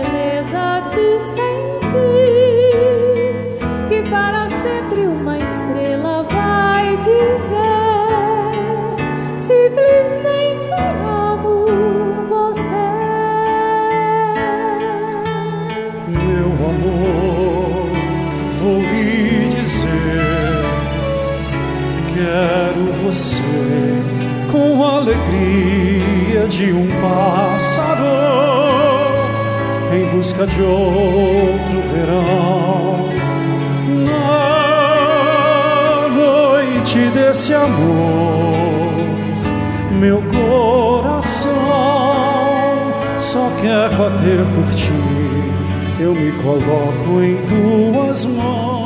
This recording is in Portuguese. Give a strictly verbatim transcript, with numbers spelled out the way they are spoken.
beleza te sentir, que para sempre uma estrela vai dizer: simplesmente amo você. Meu amor, vou lhe dizer: quero você com a alegria de um pássaro em busca de outro verão. Na noite desse amor, meu coração só quer bater por ti. Eu me coloco em tuas mãos.